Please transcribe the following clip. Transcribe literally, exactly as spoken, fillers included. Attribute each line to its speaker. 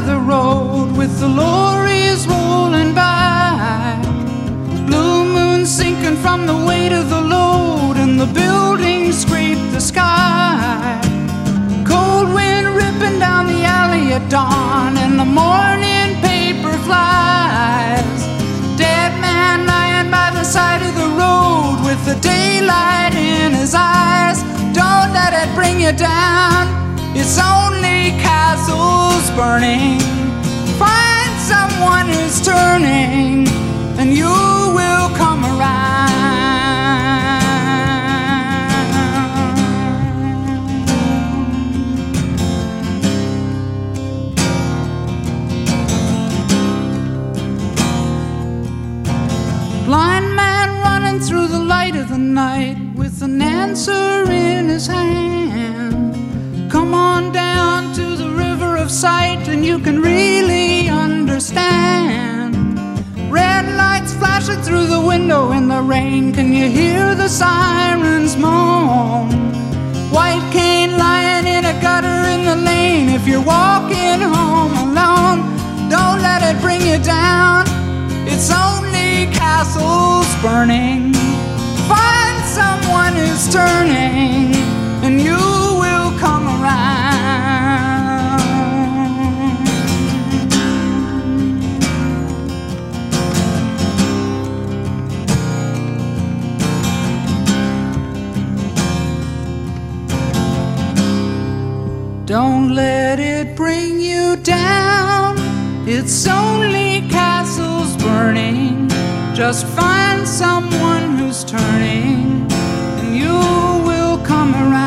Speaker 1: of the road with the lorries rolling by. Blue moon sinking from the weight of the load, and the buildings scrape the sky. Cold wind ripping down the alley at dawn, and the morning paper flies. Dead man lying by the side of the road with the daylight in his eyes. Don't let it bring you down, it's only castles burning. Find someone who's turning, and you will come around. Blind man running through the light of the night with an answer in his hand. Come on down to the river of sight, and you can really understand. Red lights flashing through the window in the rain, can you hear the sirens moan? White cane lying in a gutter in the lane, if you're walking home alone. Don't let it bring you down, it's only castles burning. Find someone who's turning, and you will come around. Don't let it bring you down, it's only castles burning. Just find someone who's turning, and you will come around.